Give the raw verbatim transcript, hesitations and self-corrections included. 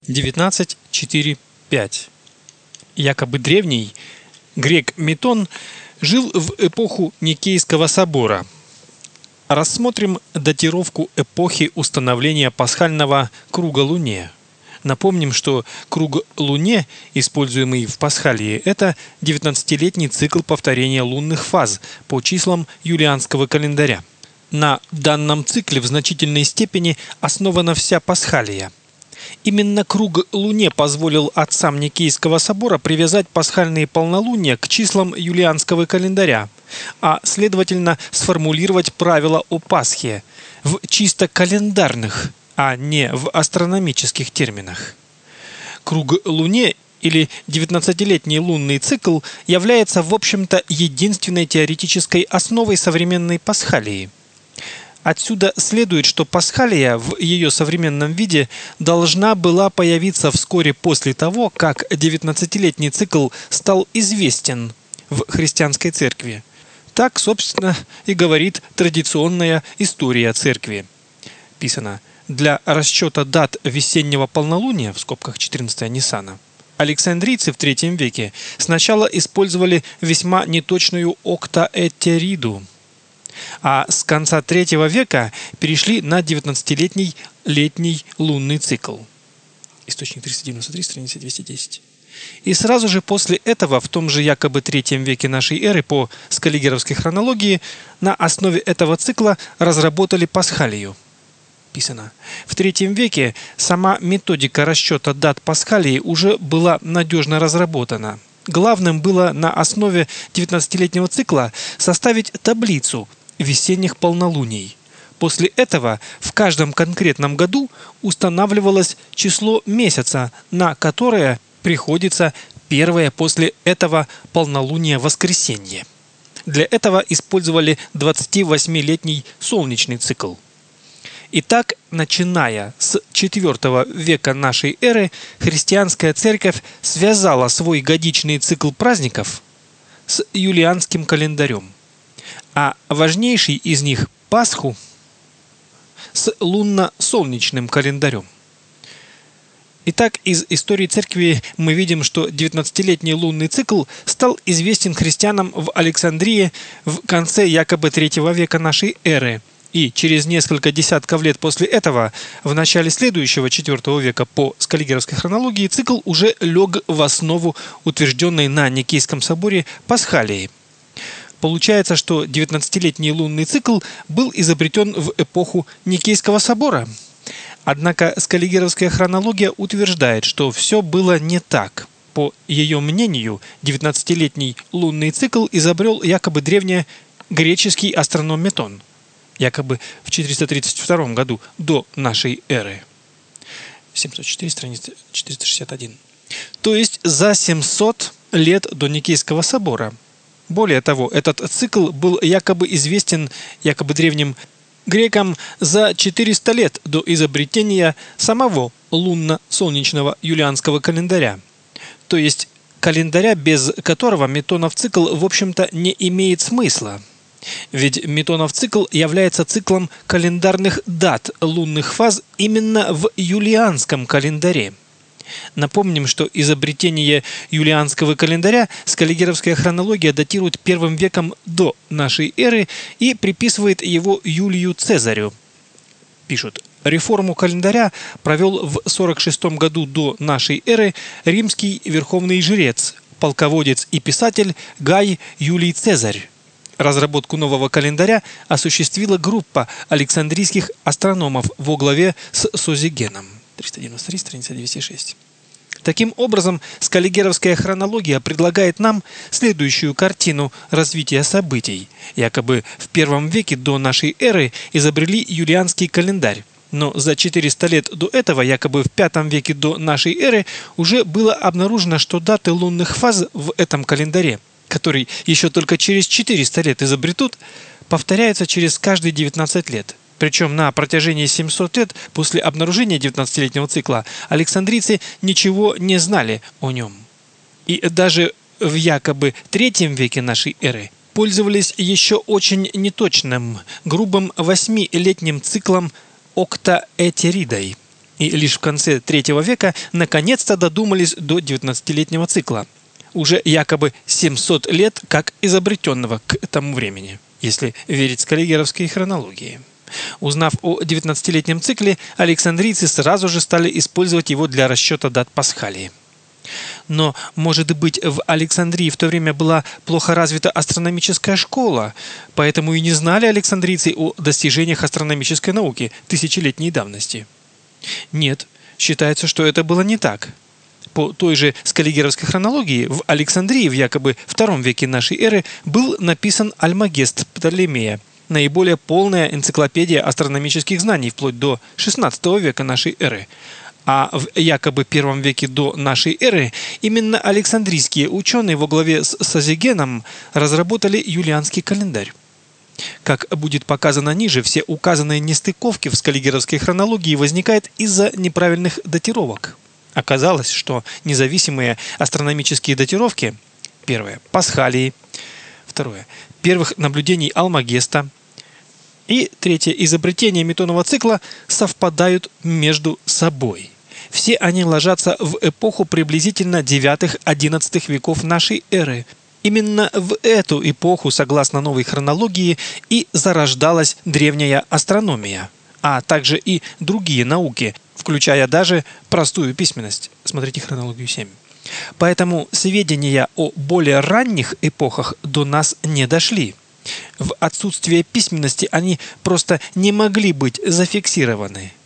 девятнадцать четыре пять. Якобы древний грек Метон жил в эпоху Никейского собора. Рассмотрим датировку эпохи установления пасхального круга Луне. Напомним, что круг Луне, используемый в Пасхалии, это девятнадцатилетний цикл повторения лунных фаз по числам юлианского календаря. На данном цикле в значительной степени основана вся Пасхалия. Именно круг Луне позволил отцам Никейского собора привязать пасхальные полнолуния к числам юлианского календаря, а следовательно сформулировать правила о Пасхе в чисто календарных, а не в астрономических терминах. Круг Луне или девятнадцатилетний лунный цикл является, в общем-то, единственной теоретической основой современной Пасхалии. Отсюда следует, что Пасхалия в ее современном виде должна была появиться вскоре после того, как девятнадцатилетний цикл стал известен в христианской церкви. Так, собственно, и говорит традиционная история церкви. Писано: для расчета дат весеннего полнолуния, в скобках четырнадцатое Ниссана, александрийцы в третьем веке сначала использовали весьма неточную октаэтериду, а с конца третьего века перешли на девятнадцатилетний летний лунный цикл. Источник триста девяносто три, страница двести десять. И сразу же после этого, в том же якобы третьем веке нашей эры, по скаллигеровской хронологии, на основе этого цикла разработали Пасхалию. Писано: в третьем веке сама методика расчета дат Пасхалии уже была надежно разработана. Главным было на основе девятнадцатилетнего цикла составить таблицу весенних полнолуний. После этого в каждом конкретном году устанавливалось число месяца, на которое приходится первое после этого полнолуния воскресенье. Для этого использовали двадцативосьмилетний солнечный цикл. Итак, начиная с четвёртого века нашей эры, христианская церковь связала свой годичный цикл праздников с юлианским календарем, а важнейший из них – Пасху – с лунно-солнечным календарем. Итак, из истории церкви мы видим, что девятнадцатилетний лунный цикл стал известен христианам в Александрии в конце якобы третьего века нашей эры. И через несколько десятков лет после этого, в начале следующего четвёртого века по скаллигеровской хронологии, цикл уже лег в основу утвержденной на Никейском соборе Пасхалии. Получается, что девятнадцатилетний лунный цикл был изобретен в эпоху Никейского собора. Однако скаллигеровская хронология утверждает, что все было не так. По ее мнению, девятнадцатилетний лунный цикл изобрел якобы древнегреческий астроном Метон, якобы в четыреста тридцать втором году до нашей эры. семьсот четыре, страница четыреста шестьдесят один. То есть за семьсот лет до Никейского собора. Более того, этот цикл был якобы известен якобы древним грекам за четыреста лет до изобретения самого лунно-солнечного юлианского календаря. То есть календаря, без которого Метонов цикл, в общем-то, не имеет смысла. Ведь Метонов цикл является циклом календарных дат лунных фаз именно в юлианском календаре. Напомним, что изобретение юлианского календаря скаллигеровская хронология датирует первым веком до нашей эры и приписывает его Юлию Цезарю. Пишут: реформу календаря провел в сорок шестом году до нашей эры римский верховный жрец, полководец и писатель Гай Юлий Цезарь. Разработку нового календаря осуществила группа александрийских астрономов во главе с Созигеном. триста девяносто три, страница двести шесть. Таким образом, скаллигеровская хронология предлагает нам следующую картину развития событий. Якобы в первом веке до нашей эры изобрели юлианский календарь, но за четыреста лет до этого, якобы в пятом веке до нашей эры, уже было обнаружено, что даты лунных фаз в этом календаре, который еще только через четыреста лет изобретут, повторяются через каждые девятнадцать лет. Причем на протяжении семисот лет после обнаружения девятнадцатилетнего цикла александрийцы ничего не знали о нем. И даже в якобы третьем веке нашей эры пользовались еще очень неточным, грубым восьмилетним циклом октаэтеридой. И лишь в конце третьего века наконец-то додумались до девятнадцатилетнего цикла, уже якобы семьсот лет как изобретенного к тому времени, если верить скаллигеровской хронологии. Узнав о девятнадцатилетнем цикле, александрийцы сразу же стали использовать его для расчета дат Пасхалии. Но, может быть, в Александрии в то время была плохо развита астрономическая школа, поэтому и не знали александрийцы о достижениях астрономической науки тысячелетней давности? Нет, считается, что это было не так. По той же скаллигеровской хронологии в Александрии в якобы втором веке нашей эры был написан Альмагест Птолемея, наиболее полная энциклопедия астрономических знаний вплоть до шестнадцатого века нашей эры. А в якобы первом веке до нашей эры именно александрийские ученые во главе с Созигеном разработали юлианский календарь. Как будет показано ниже, все указанные нестыковки в скаллигеровской хронологии возникают из-за неправильных датировок. Оказалось, что независимые астрономические датировки: первое – Пасхалии, второе – первых наблюдений Алмагеста и третье – изобретение Метонова цикла совпадают между собой. Все они ложатся в эпоху приблизительно девятого-одиннадцатого веков нашей эры. Именно в эту эпоху, согласно новой хронологии, и зарождалась древняя астрономия, а также и другие науки, включая даже простую письменность. Смотрите хронологию семь. Поэтому сведения о более ранних эпохах до нас не дошли. В отсутствие письменности они просто не могли быть зафиксированы.